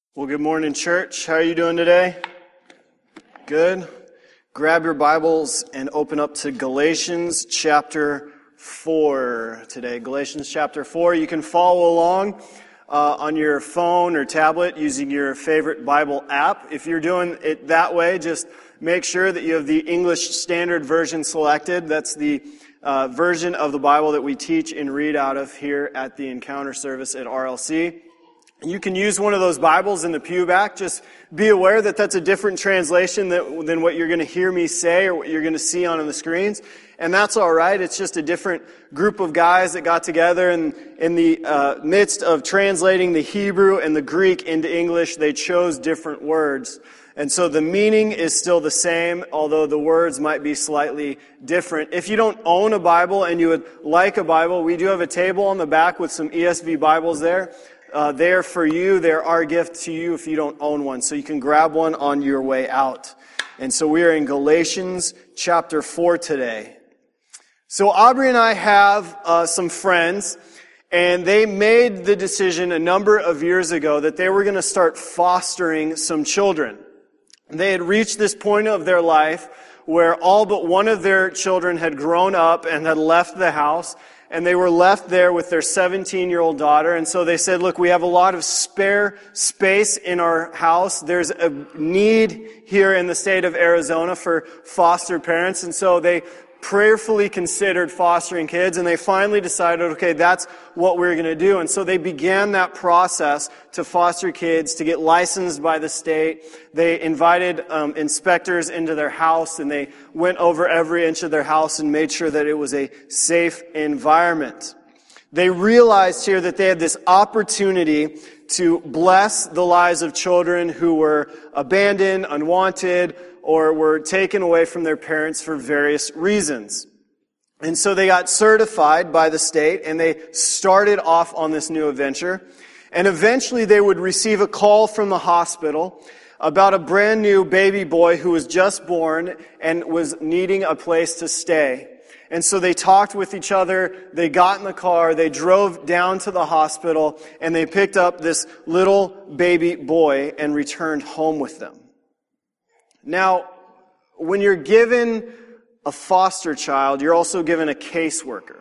Well, good morning, church. How are you doing today? Good. Grab your Bibles and open up to Galatians chapter 4 today. Galatians chapter 4. You can follow along on your phone or tablet using your favorite Bible app. If you're doing it that way, just make sure that you have the English Standard Version selected. That's the version of the Bible that we teach and read out of here at the Encounter service at RLC. You can use one of those Bibles in the pew back. Just be aware that that's a different translation than what you're going to hear me say or what you're going to see on the screens. And that's all right. It's just a different group of guys that got together, and in the midst of translating the Hebrew and the Greek into English, they chose different words. And so the meaning is still the same, although the words might be slightly different. If you don't own a Bible and you would like a Bible, we do have a table on the back with some ESV Bibles there. They're for you. They're our gift to you if you don't own one. So you can grab one on your way out. And so we are in Galatians chapter 4 today. So Aubrey and I have some friends, and they made the decision a number of years ago that they were going to start fostering some children. They had reached this point of their life where all but one of their children had grown up and had left the house, and they were left there with their 17-year-old daughter. And so they said, look, we have a lot of spare space in our house. There's a need here in the state of Arizona for foster parents. And so they prayerfully considered fostering kids, and they finally decided, okay, that's what we're going to do. And so they began that process to foster kids, to get licensed by the state. They invited inspectors into their house, and they went over every inch of their house and made sure that it was a safe environment. They realized here that they had this opportunity to bless the lives of children who were abandoned, unwanted, or were taken away from their parents for various reasons. And so they got certified by the state, and they started off on this new adventure. And eventually they would receive a call from the hospital about a brand new baby boy who was just born and was needing a place to stay. And so they talked with each other, they got in the car, they drove down to the hospital, and they picked up this little baby boy and returned home with them. Now, when you're given a foster child, you're also given a caseworker.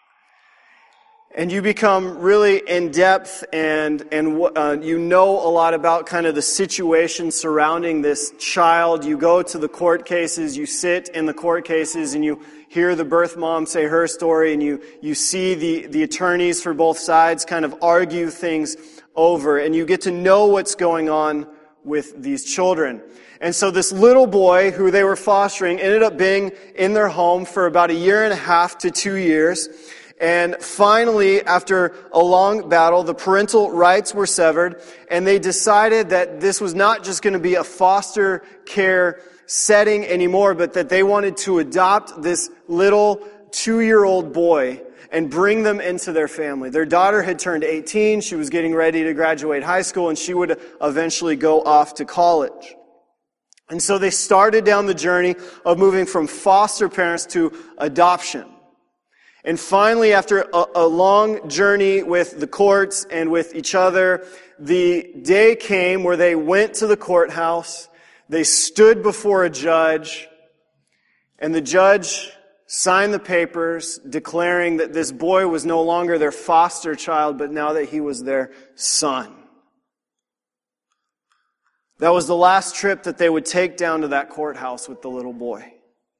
And you become really in-depth and you know a lot about kind of the situation surrounding this child. You go to the court cases, you sit in the court cases, and you hear the birth mom say her story, and you see the attorneys for both sides kind of argue things over, and you get to know what's going on with these children. And so this little boy who they were fostering ended up being in their home for about 1.5 to 2 years. And finally, after a long battle, the parental rights were severed, and they decided that this was not just going to be a foster care setting anymore, but that they wanted to adopt this little 2-year-old boy and bring them into their family. Their daughter had turned 18, she was getting ready to graduate high school, and she would eventually go off to college. And so they started down the journey of moving from foster parents to adoption. And finally, after a long journey with the courts and with each other, the day came where they went to the courthouse, they stood before a judge, and the judge signed the papers declaring that this boy was no longer their foster child, but now that he was their son. That was the last trip that they would take down to that courthouse with the little boy.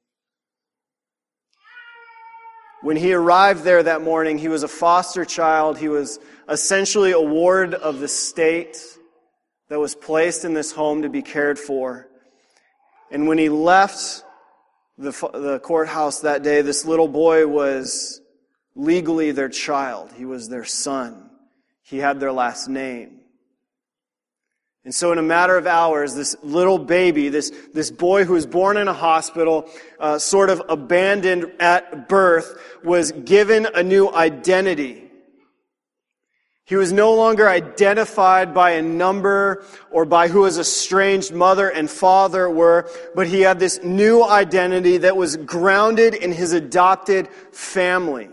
When he arrived there that morning, he was a foster child. He was essentially a ward of the state that was placed in this home to be cared for. And when he left the courthouse that day, this little boy was legally their child. He was their son. He had their last name. And so in a matter of hours, this little baby, this boy who was born in a hospital, sort of abandoned at birth, was given a new identity. He was no longer identified by a number or by who his estranged mother and father were, but he had this new identity that was grounded in his adopted family.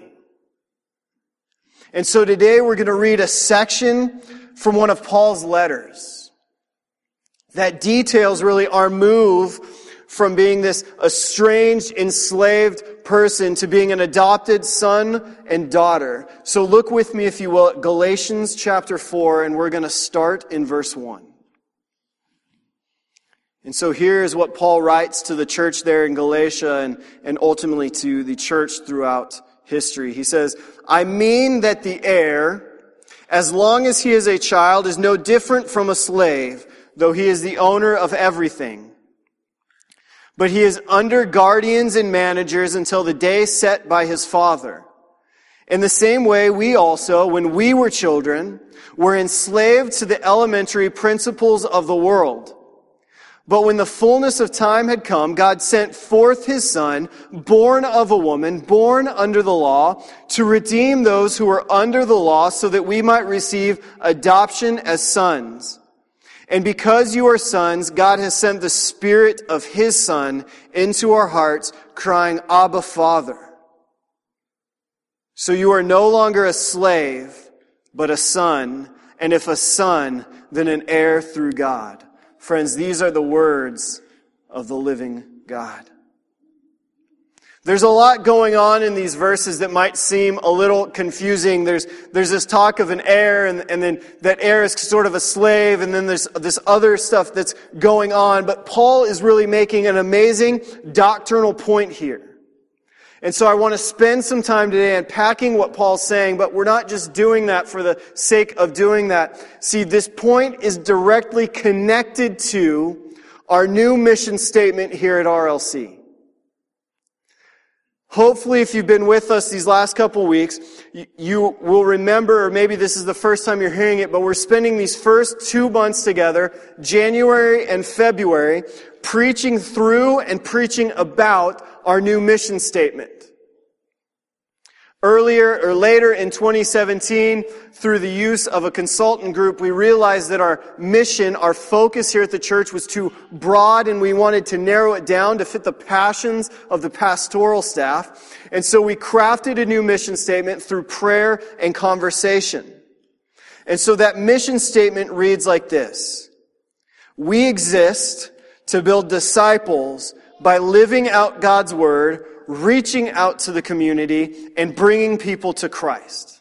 And so today we're going to read a section from one of Paul's letters. that details really our move from being this estranged, enslaved person to being an adopted son and daughter. So look with me, if you will, at Galatians chapter 4, and we're going to start in verse 1. And so here is what Paul writes to the church there in Galatia and ultimately to the church throughout history. He says, I mean that the heir, as long as he is a child, is no different from a slave, though he is the owner of everything. But he is under guardians and managers until the day set by his father. In the same way, we also, when we were children, were enslaved to the elementary principles of the world. But when the fullness of time had come, God sent forth His Son, born of a woman, born under the law, to redeem those who were under the law so that we might receive adoption as sons. And because you are sons, God has sent the Spirit of His Son into our hearts, crying, Abba, Father. So you are no longer a slave, but a son, and if a son, then an heir through God. Friends, these are the words of the living God. There's a lot going on in these verses that might seem a little confusing. There's this talk of an heir, and then that heir is sort of a slave, and then there's this other stuff that's going on. But Paul is really making an amazing doctrinal point here. And so I want to spend some time today unpacking what Paul's saying, but we're not just doing that for the sake of doing that. See, this point is directly connected to our new mission statement here at RLC. Hopefully, if you've been with us these last couple of weeks, you will remember, or maybe this is the first time you're hearing it, but we're spending these first 2 months together, January and February, preaching through and preaching about our new mission statement. Earlier or later in 2017, through the use of a consultant group, we realized that our mission, our focus here at the church was too broad, and we wanted to narrow it down to fit the passions of the pastoral staff. And so we crafted a new mission statement through prayer and conversation. And so that mission statement reads like this: we exist to build disciples by living out God's Word, reaching out to the community, and bringing people to Christ.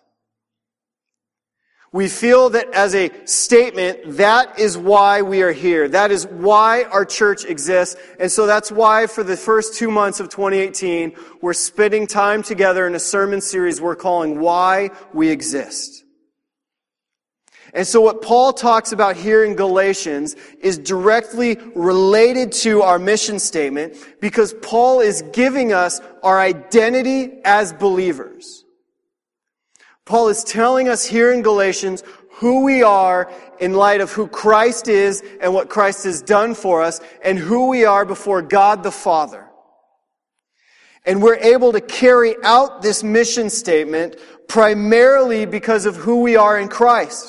We feel that as a statement, that is why we are here. That is why our church exists. And so that's why for the first 2 months of 2018, we're spending time together in a sermon series we're calling Why We Exist. And so what Paul talks about here in Galatians is directly related to our mission statement, because Paul is giving us our identity as believers. Paul is telling us here in Galatians who we are in light of who Christ is and what Christ has done for us, and who we are before God the Father. And we're able to carry out this mission statement primarily because of who we are in Christ.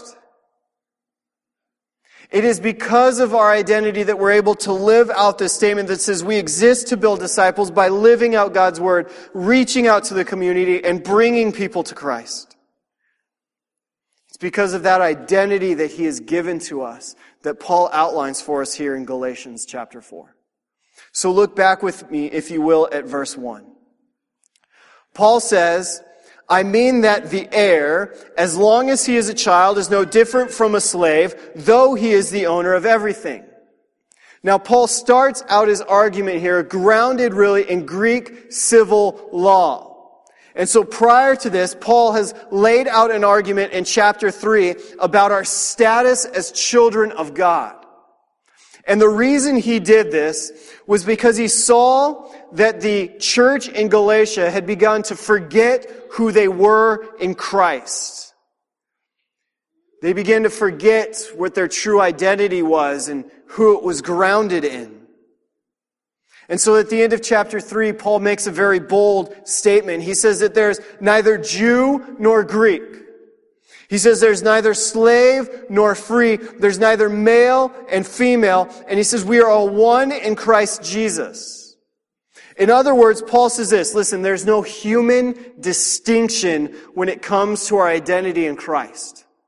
It is because of our identity that we're able to live out this statement that says we exist to build disciples by living out God's Word, reaching out to the community, and bringing people to Christ. It's because of that identity that He has given to us that Paul outlines for us here in Galatians chapter 4. So look back with me, if you will, at verse 1. Paul says, I mean that the heir, as long as he is a child, is no different from a slave, though he is the owner of everything. Now, Paul starts out his argument here grounded really in Greek civil law. And so prior to this, Paul has laid out an argument in chapter 3 about our status as children of God. And the reason he did this was because he saw that the church in Galatia had begun to forget who they were in Christ. They began to forget what their true identity was and who it was grounded in. And so at the end of chapter 3, Paul makes a very bold statement. He says that there's neither Jew nor Greek. He says there's neither slave nor free. There's neither male and female. And he says we are all one in Christ Jesus. In other words, Paul says this: listen, there's no human distinction when it comes to our identity in Christ.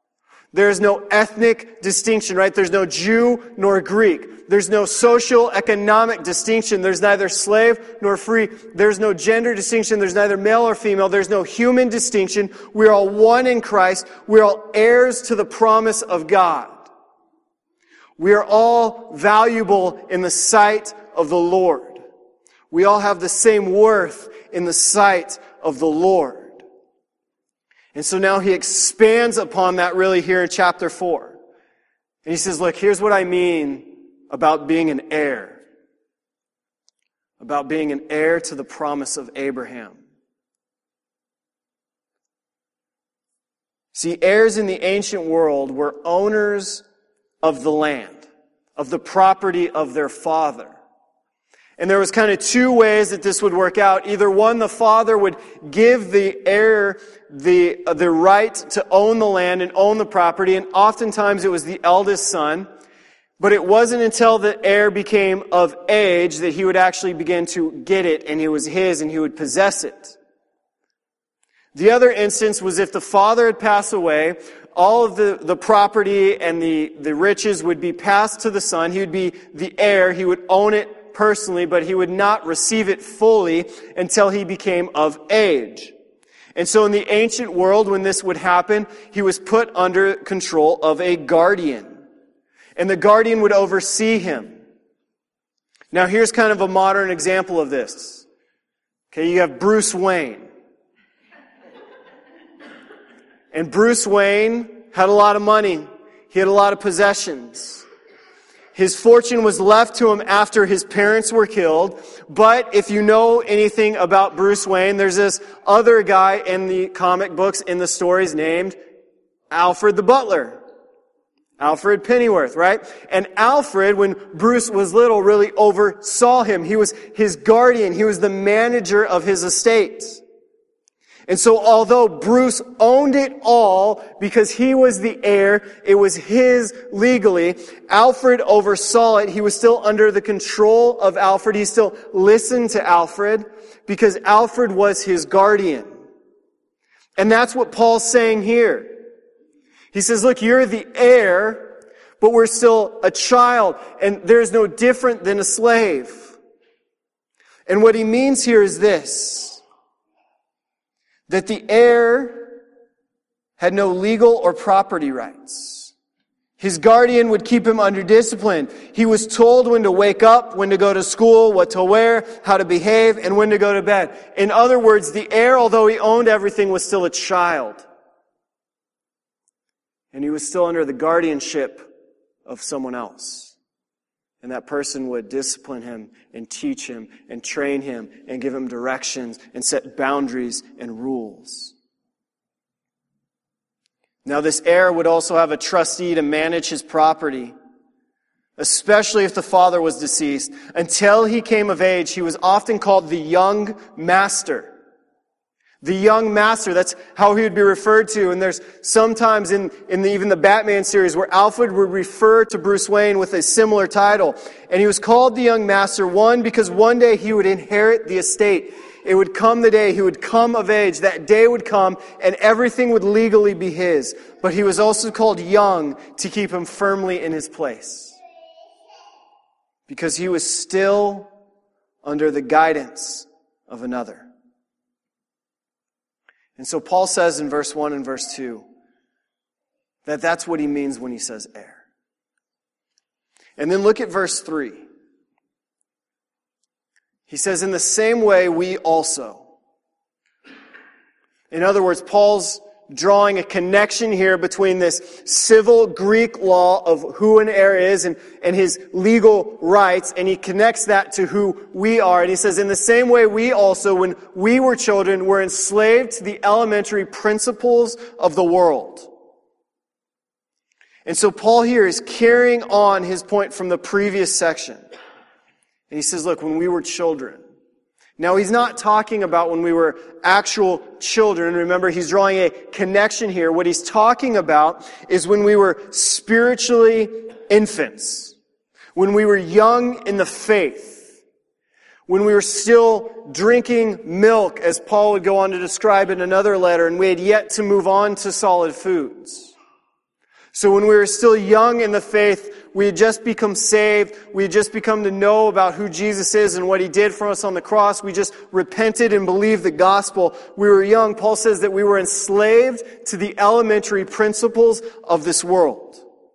There's no ethnic distinction, right? There's no Jew nor Greek. There's no social, economic distinction. There's neither slave nor free. There's no gender distinction. There's neither male or female. There's no human distinction. We're all one in Christ. We're all heirs to the promise of God. We are all valuable in the sight of the Lord. We all have the same worth in the sight of the Lord. And so now he expands upon that really here in chapter 4. And he says, look, here's what I mean about being an heir. About being an heir to the promise of Abraham. See, heirs in the ancient world were owners of the land, of the property of their father. And there was kind of two ways that this would work out. Either one, the father would give the heir the right to own the land and own the property, and oftentimes it was the eldest son. But it wasn't until the heir became of age that he would actually begin to get it, and it was his, and he would possess it. The other instance was if the father had passed away, all of the property and the riches would be passed to the son. He would be the heir. He would own it personally, but he would not receive it fully until he became of age. And so in the ancient world, when this would happen, he was put under control of a guardian. And the guardian would oversee him. Now here's kind of a modern example of this. Okay, you have Bruce Wayne. And Bruce Wayne had a lot of money. He had a lot of possessions. His fortune was left to him after his parents were killed. But if you know anything about Bruce Wayne, there's this other guy in the comic books, in the stories, named Alfred the Butler. Alfred Pennyworth, right? And Alfred, when Bruce was little, really oversaw him. He was his guardian. He was the manager of his estate. And so although Bruce owned it all because he was the heir, it was his legally, Alfred oversaw it. He was still under the control of Alfred. He still listened to Alfred because Alfred was his guardian. And that's what Paul's saying here. He says, look, you're the heir, but we're still a child, and there's no different than a slave. And what he means here is this: that the heir had no legal or property rights. His guardian would keep him under discipline. He was told when to wake up, when to go to school, what to wear, how to behave, and when to go to bed. In other words, the heir, although he owned everything, was still a child. And he was still under the guardianship of someone else. And that person would discipline him and teach him and train him and give him directions and set boundaries and rules. Now this heir would also have a trustee to manage his property, especially if the father was deceased. Until he came of age, he was often called the young master. The young master, that's how he would be referred to. And there's sometimes in even the Batman series where Alfred would refer to Bruce Wayne with a similar title. And he was called the young master, one, because one day he would inherit the estate. It would come the day he would come of age. That day would come and everything would legally be his. But he was also called young to keep him firmly in his place. Because he was still under the guidance of another. And so Paul says in verse 1 and verse 2 that that's what he means when he says heir. And then look at verse 3. He says, in the same way we also. In other words, Paul's drawing a connection here between this civil Greek law of who an heir is and his legal rights, and he connects that to who we are. And he says, in the same way we also, when we were children, were enslaved to the elementary principles of the world. And so Paul here is carrying on his point from the previous section. And he says, look, when we were children. Now, he's not talking about when we were actual children. Remember, he's drawing a connection here. What he's talking about is when we were spiritually infants. When we were young in the faith. When we were still drinking milk, as Paul would go on to describe in another letter, and we had yet to move on to solid foods. So when we were still young in the faith, we had just become saved. We had just become to know about who Jesus is and what He did for us on the cross. We just repented and believed the gospel. We were young. Paul says that we were enslaved to the elementary principles of this world.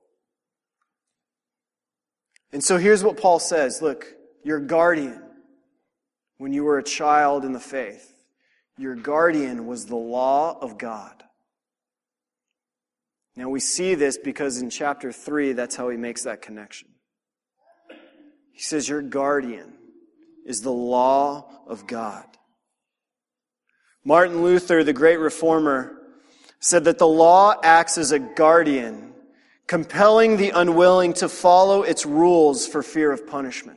And so here's what Paul says. Look, your guardian, when you were a child in the faith, your guardian was the law of God. Now we see this because in chapter 3, that's how he makes that connection. He says your guardian is the law of God. Martin Luther, the great reformer, said that the law acts as a guardian, compelling the unwilling to follow its rules for fear of punishment.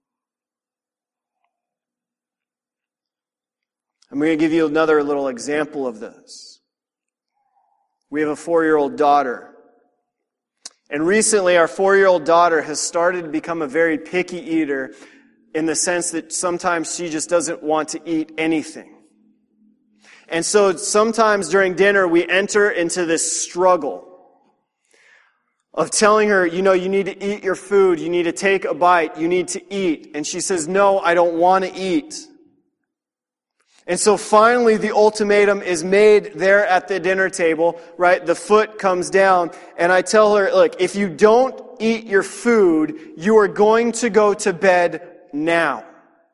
I'm going to give you another little example of this. We have a 4-year-old daughter. And recently our 4-year-old daughter has started to become a very picky eater in the sense that sometimes she just doesn't want to eat anything. And so sometimes during dinner we enter into this struggle of telling her, you need to eat your food, you need to take a bite, you need to eat. And she says, no, I don't want to eat. And so finally the ultimatum is made there at the dinner table, right? The foot comes down and I tell her, look, if you don't eat your food, you are going to go to bed now.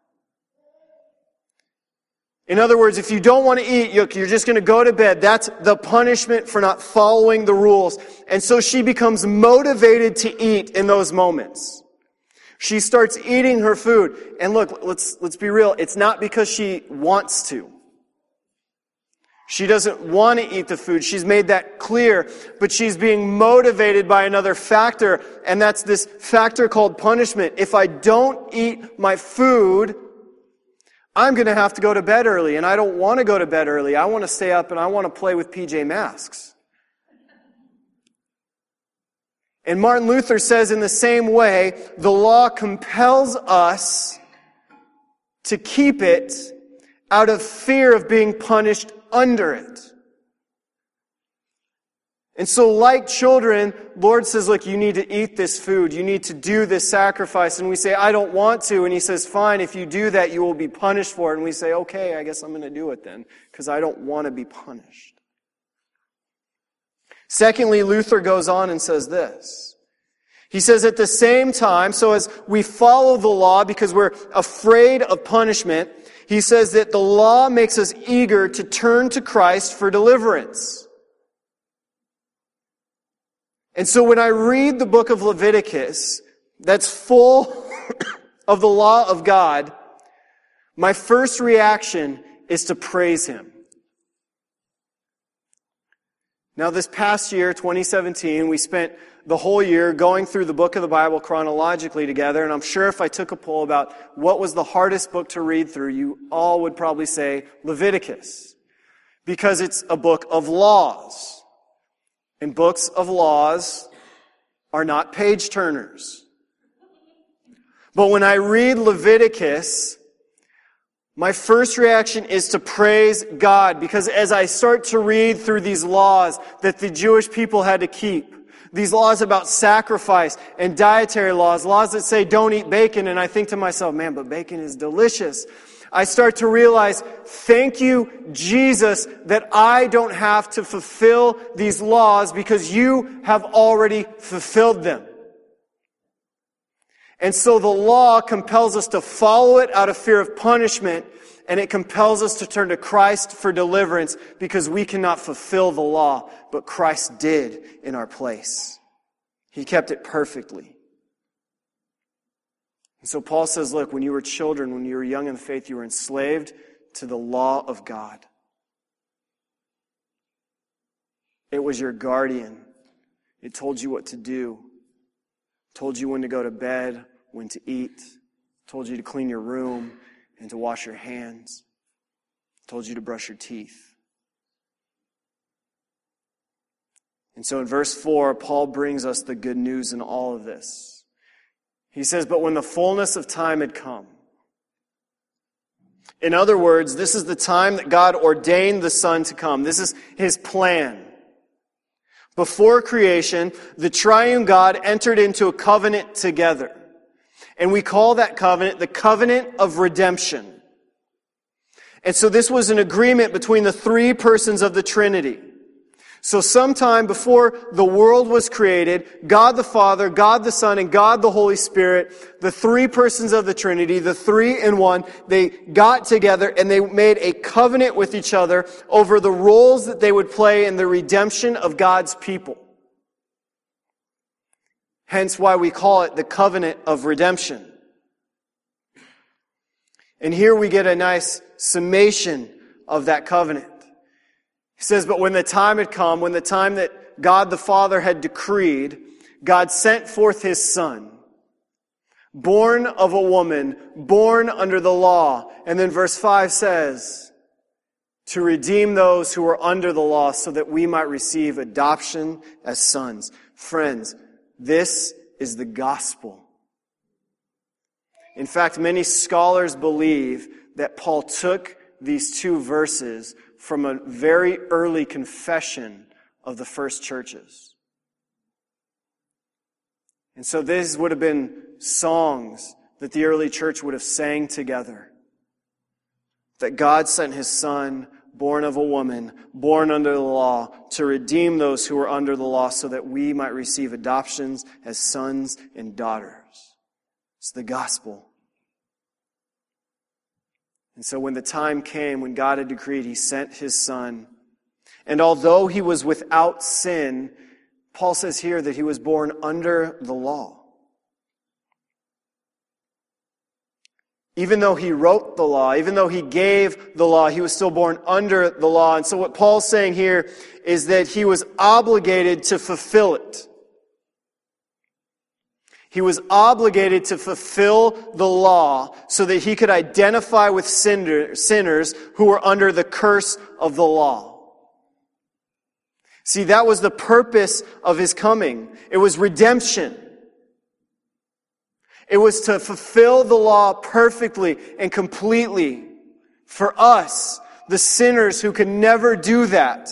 In other words, if you don't want to eat, you're just going to go to bed. That's the punishment for not following the rules. And so she becomes motivated to eat in those moments. She starts eating her food. And look, let's be real. It's not because she wants to. She doesn't want to eat the food. She's made that clear. But she's being motivated by another factor. And that's this factor called punishment. If I don't eat my food, I'm going to have to go to bed early. And I don't want to go to bed early. I want to stay up and I want to play with PJ Masks. And Martin Luther says in the same way, the law compels us to keep it out of fear of being punished under it. And so like children, Lord says, look, you need to eat this food. You need to do this sacrifice. And we say, I don't want to. And He says, fine, if you do that, you will be punished for it. And we say, okay, I guess I'm going to do it then, because I don't want to be punished. Secondly, Luther goes on and says this. He says at the same time, so as we follow the law because we're afraid of punishment, he says that the law makes us eager to turn to Christ for deliverance. And so when I read the book of Leviticus, that's full of the law of God, my first reaction is to praise Him. Now this past year, 2017, we spent the whole year going through the book of the Bible chronologically together, and I'm sure if I took a poll about what was the hardest book to read through, you all would probably say Leviticus. Because it's a book of laws. And books of laws are not page turners. But when I read Leviticus, my first reaction is to praise God, because as I start to read through these laws that the Jewish people had to keep, these laws about sacrifice and dietary laws that say don't eat bacon, and I think to myself, man, but bacon is delicious. I start to realize, thank you, Jesus, that I don't have to fulfill these laws because you have already fulfilled them. And so the law compels us to follow it out of fear of punishment, and it compels us to turn to Christ for deliverance because we cannot fulfill the law, but Christ did in our place. He kept it perfectly. And so Paul says, look, when you were children, when you were young in the faith, you were enslaved to the law of God. It was your guardian. It told you what to do. Told you when to go to bed, when to eat. Told you to clean your room and to wash your hands. Told you to brush your teeth. And so in verse 4, Paul brings us the good news in all of this. He says, but when the fullness of time had come. In other words, this is the time that God ordained the Son to come. This is His plan. Before creation, the triune God entered into a covenant together. And we call that covenant the covenant of redemption. And so this was an agreement between the three persons of the Trinity. So sometime before the world was created, God the Father, God the Son, and God the Holy Spirit, the three persons of the Trinity, the three in one, they got together and they made a covenant with each other over the roles that they would play in the redemption of God's people. Hence why we call it the covenant of redemption. And here we get a nice summation of that covenant. He says, but when the time had come, when the time that God the Father had decreed, God sent forth His Son, born of a woman, born under the law. And then verse 5 says, to redeem those who are under the law so that we might receive adoption as sons. Friends, this is the gospel. In fact, many scholars believe that Paul took these two verses from a very early confession of the first churches. And so these would have been songs that the early church would have sang together. That God sent His Son, born of a woman, born under the law, to redeem those who were under the law so that we might receive adoptions as sons and daughters. It's the gospel. And so when the time came, when God had decreed, He sent His Son. And although He was without sin, Paul says here that He was born under the law. Even though He wrote the law, even though He gave the law, He was still born under the law. And so what Paul's saying here is that He was obligated to fulfill it. He was obligated to fulfill the law so that He could identify with sinners who were under the curse of the law. See, that was the purpose of His coming. It was redemption. It was to fulfill the law perfectly and completely for us, the sinners who could never do that.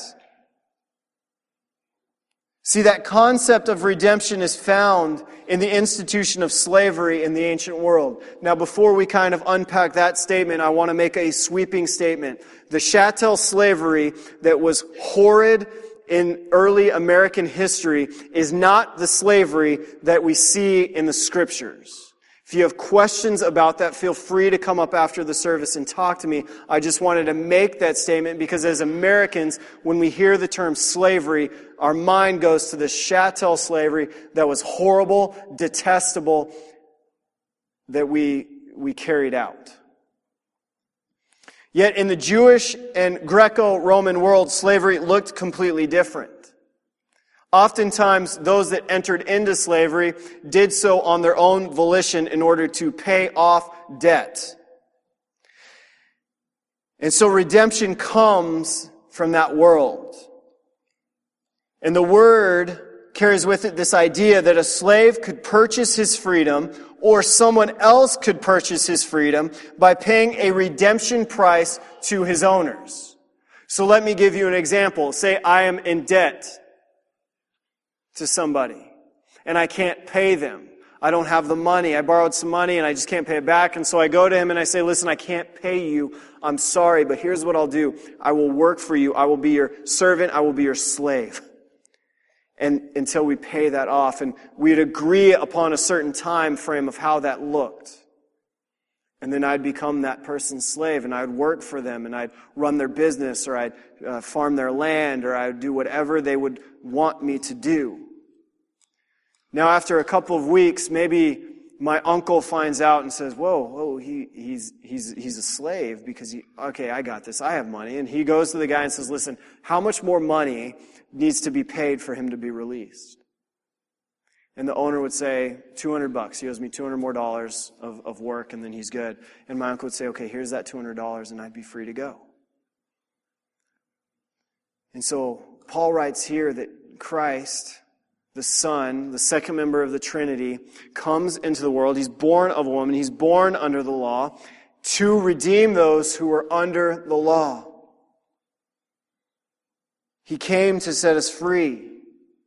See, that concept of redemption is found in the institution of slavery in the ancient world. Now, before we kind of unpack that statement, I want to make a sweeping statement. The chattel slavery that was horrid in early American history is not the slavery that we see in the Scriptures. If you have questions about that, feel free to come up after the service and talk to me. I just wanted to make that statement because as Americans, when we hear the term slavery, our mind goes to the chattel slavery that was horrible, detestable, that we carried out. Yet in the Jewish and Greco-Roman world, slavery looked completely different. Oftentimes, those that entered into slavery did so on their own volition in order to pay off debt. And so redemption comes from that world. And the word carries with it this idea that a slave could purchase his freedom or someone else could purchase his freedom by paying a redemption price to his owners. So let me give you an example. Say I am in debt to somebody, and I can't pay them. I don't have the money. I borrowed some money, and I just can't pay it back. And so I go to him, and I say, listen, I can't pay you. I'm sorry, but here's what I'll do. I will work for you. I will be your servant. I will be your slave. And until we pay that off. And we'd agree upon a certain time frame of how that looked. And then I'd become that person's slave, and I'd work for them, and I'd run their business, or I'd farm their land, or I'd do whatever they would want me to do. Now, after a couple of weeks, maybe my uncle finds out and says, whoa, he's a slave because okay, I got this, I have money. And he goes to the guy and says, listen, how much more money needs to be paid for him to be released? And the owner would say, $200. He owes me $200 more of work, and then he's good. And my uncle would say, okay, here's that $200, and I'd be free to go. And so Paul writes here that Christ, the Son, the second member of the Trinity, comes into the world. He's born of a woman. He's born under the law to redeem those who were under the law. He came to set us free.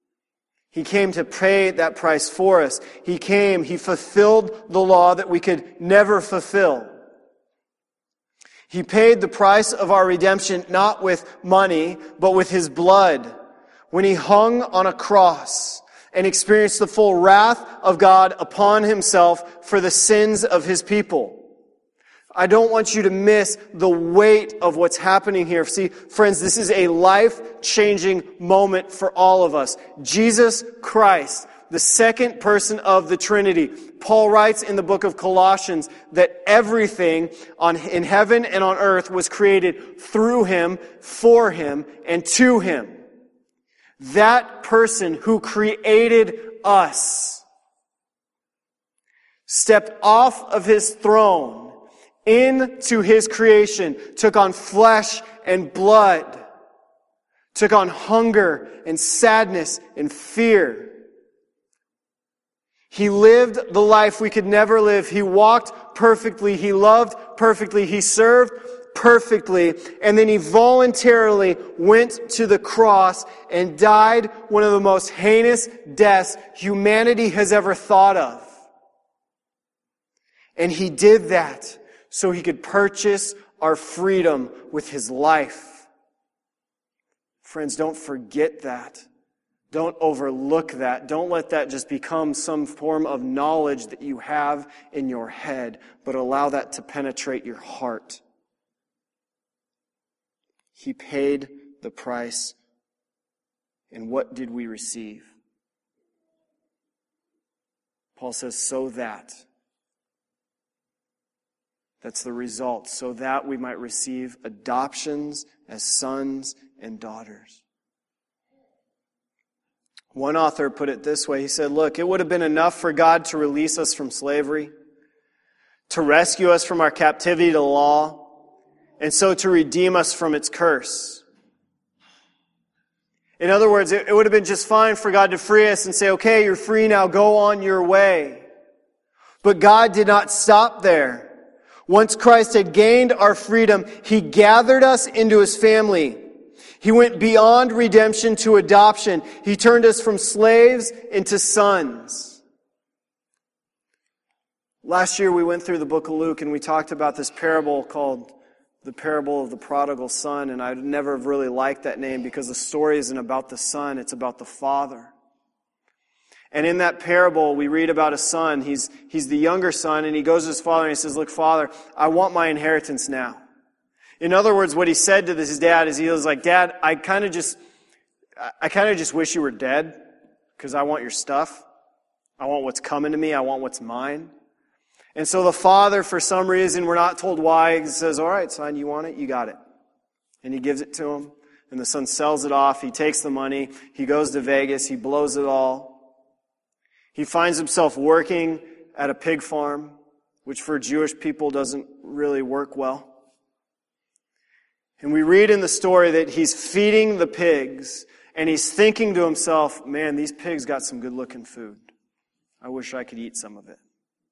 He came to pay that price for us. He came, He fulfilled the law that we could never fulfill. He paid the price of our redemption not with money, but with His blood when He hung on a cross and experienced the full wrath of God upon Himself for the sins of His people. I don't want you to miss the weight of what's happening here. See, friends, this is a life-changing moment for all of us. Jesus Christ, the second person of the Trinity. Paul writes in the book of Colossians that everything in heaven and on earth was created through Him, for Him, and to Him. That person who created us stepped off of His throne into His creation, took on flesh and blood, took on hunger and sadness and fear. He lived the life we could never live. He walked perfectly. He loved perfectly. He served perfectly. And then He voluntarily went to the cross and died one of the most heinous deaths humanity has ever thought of. And He did that so He could purchase our freedom with His life. Friends, don't forget that. Don't overlook that. Don't let that just become some form of knowledge that you have in your head, but allow that to penetrate your heart. He paid the price, and what did we receive? Paul says, so that. That's the result, so that we might receive adoptions as sons and daughters. One author put it this way. He said, look, it would have been enough for God to release us from slavery, to rescue us from our captivity to law, and so to redeem us from its curse. In other words, it would have been just fine for God to free us and say, okay, you're free now, go on your way. But God did not stop there. Once Christ had gained our freedom, He gathered us into His family. He went beyond redemption to adoption. He turned us from slaves into sons. Last year we went through the book of Luke and we talked about this parable called the parable of the prodigal son. And I'd never have really liked that name because the story isn't about the son, it's about the father. And in that parable, we read about a son. He's the younger son, and he goes to his father and he says, look, Father, I want my inheritance now. In other words, what he said to his dad is he was like, Dad, I kind of just wish you were dead because I want your stuff. I want what's coming to me. I want what's mine. And so the father, for some reason, we're not told why, he says, all right, son, you want it? You got it. And he gives it to him. And the son sells it off. He takes the money. He goes to Vegas. He blows it all. He finds himself working at a pig farm, which for Jewish people doesn't really work well. And we read in the story that he's feeding the pigs, and he's thinking to himself, man, these pigs got some good-looking food. I wish I could eat some of it.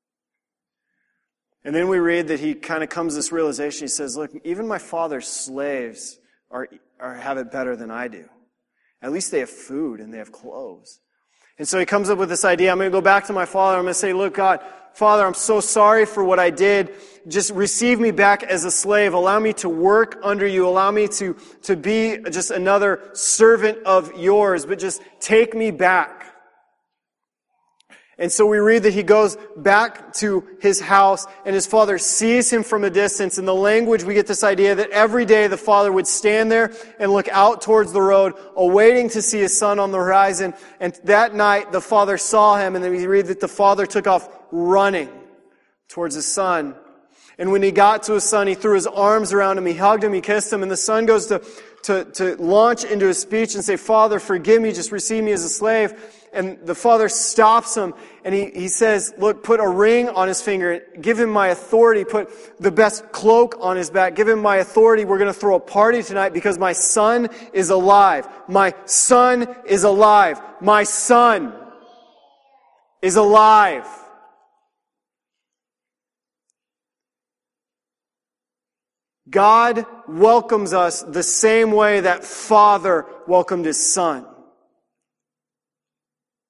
And then we read that he kind of comes to this realization. He says, look, even my father's slaves have it better than I do. At least they have food and they have clothes. And so he comes up with this idea. I'm going to go back to my father. I'm going to say, look, God, Father, I'm so sorry for what I did. Just receive me back as a slave. Allow me to work under you. Allow me to be just another servant of yours. But just take me back. And so we read that he goes back to his house and his father sees him from a distance. In the language, we get this idea that every day the father would stand there and look out towards the road, awaiting to see his son on the horizon. And that night, the father saw him, and then we read that the father took off running towards his son. And when he got to his son, he threw his arms around him, he hugged him, he kissed him, and the son goes to launch into his speech and say, Father, forgive me, just receive me as a slave. And the father stops him and he says, look, put a ring on his finger, give him my authority, put the best cloak on his back, give him my authority. We're going to throw a party tonight because my son is alive. My son is alive. My son is alive. God welcomes us the same way that Father welcomed His Son.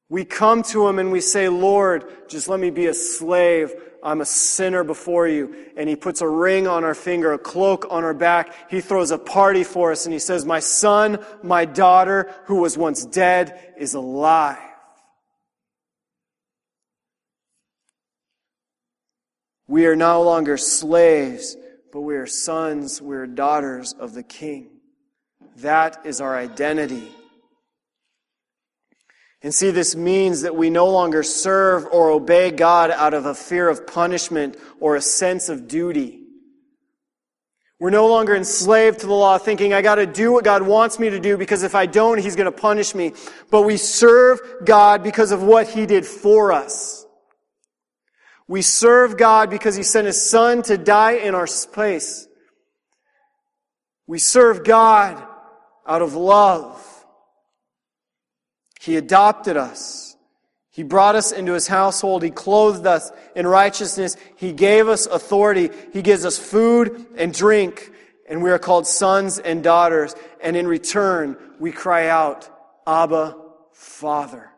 We come to Him and we say, Lord, just let me be a slave. I'm a sinner before you. And He puts a ring on our finger, a cloak on our back. He throws a party for us and He says, my son, my daughter, who was once dead, is alive. We are no longer slaves, but we are sons, we are daughters of the King. That is our identity. And see, this means that we no longer serve or obey God out of a fear of punishment or a sense of duty. We're no longer enslaved to the law, thinking, I got to do what God wants me to do because if I don't, He's going to punish me. But we serve God because of what He did for us. We serve God because He sent His Son to die in our place. We serve God out of love. He adopted us. He brought us into His household. He clothed us in righteousness. He gave us authority. He gives us food and drink. And we are called sons and daughters. And in return, we cry out, Abba, Father.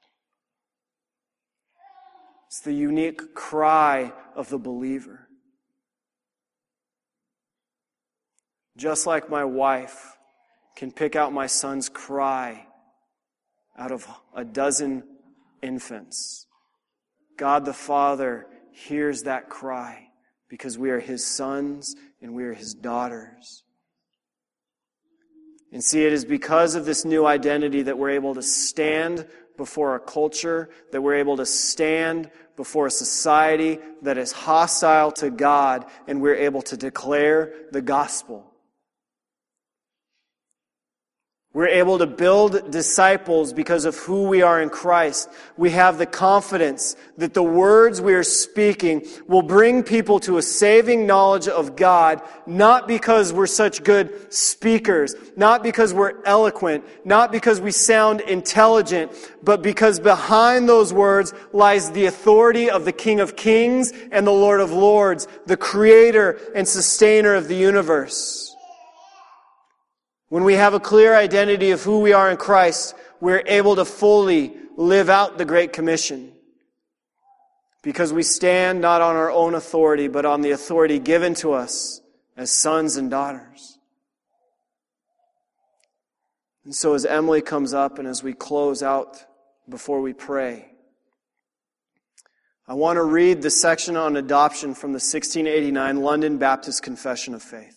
It's the unique cry of the believer. Just like my wife can pick out my son's cry out of a dozen infants, God the Father hears that cry because we are His sons and we are His daughters. And see, it is because of this new identity that we're able to stand before a culture, that we're able to stand before a society that is hostile to God, and we're able to declare the gospel. We're able to build disciples because of who we are in Christ. We have the confidence that the words we are speaking will bring people to a saving knowledge of God, not because we're such good speakers, not because we're eloquent, not because we sound intelligent, but because behind those words lies the authority of the King of Kings and the Lord of Lords, the Creator and Sustainer of the universe. When we have a clear identity of who we are in Christ, we're able to fully live out the Great Commission. Because we stand not on our own authority, but on the authority given to us as sons and daughters. And so as Emily comes up and as we close out before we pray, I want to read the section on adoption from the 1689 London Baptist Confession of Faith.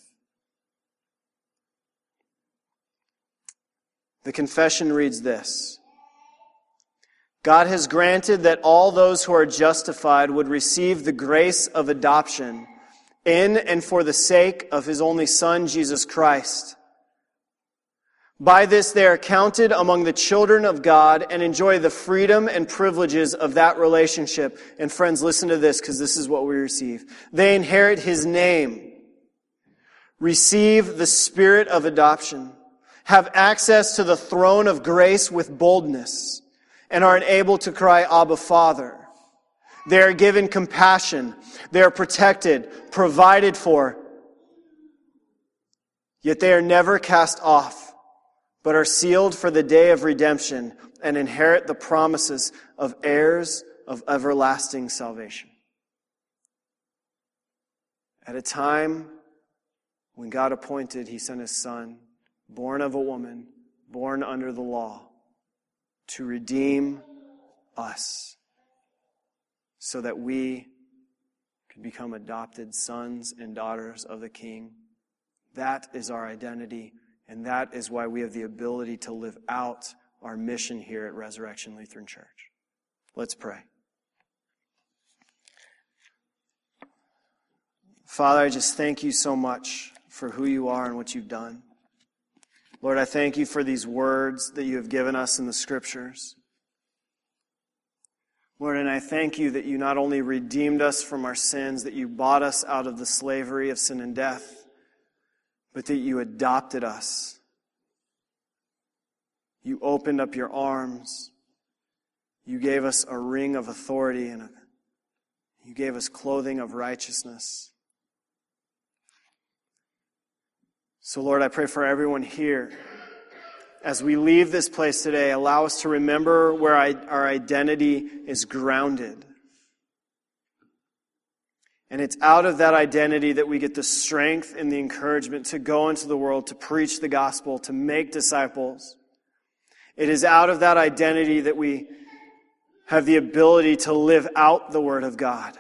The confession reads this: God has granted that all those who are justified would receive the grace of adoption in and for the sake of His only Son, Jesus Christ. By this they are counted among the children of God and enjoy the freedom and privileges of that relationship. And friends, listen to this, because this is what we receive. They inherit His name, receive the Spirit of adoption, have access to the throne of grace with boldness, and are enabled to cry, Abba, Father. They are given compassion. They are protected, provided for. Yet they are never cast off, but are sealed for the day of redemption and inherit the promises of heirs of everlasting salvation. At a time when God appointed, He sent His Son, born of a woman, born under the law, to redeem us so that we could become adopted sons and daughters of the King. That is our identity, and that is why we have the ability to live out our mission here at Resurrection Lutheran Church. Let's pray. Father, I just thank You so much for who You are and what You've done. Lord, I thank You for these words that You have given us in the Scriptures. Lord, and I thank You that You not only redeemed us from our sins, that You bought us out of the slavery of sin and death, but that You adopted us. You opened up Your arms. You gave us a ring of authority and You gave us clothing of righteousness. So, Lord, I pray for everyone here as we leave this place today, allow us to remember where our identity is grounded. And it's out of that identity that we get the strength and the encouragement to go into the world, to preach the gospel, to make disciples. It is out of that identity that we have the ability to live out the Word of God.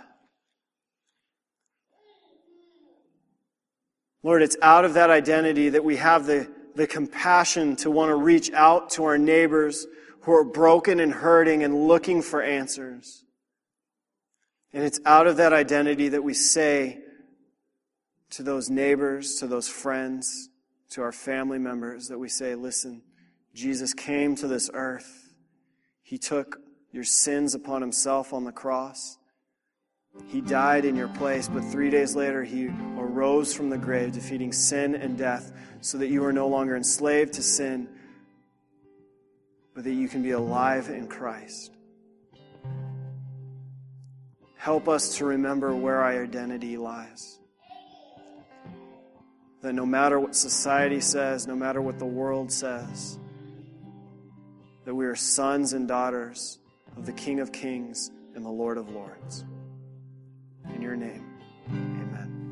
Lord, it's out of that identity that we have the compassion to want to reach out to our neighbors who are broken and hurting and looking for answers. And it's out of that identity that we say to those neighbors, to those friends, to our family members, that we say, listen, Jesus came to this earth. He took your sins upon himself on the cross. He died in your place, but 3 days later he arose from the grave, defeating sin and death, so that you are no longer enslaved to sin, but that you can be alive in Christ. Help us to remember where our identity lies. That no matter what society says, no matter what the world says, that we are sons and daughters of the King of Kings and the Lord of Lords. In your name, amen.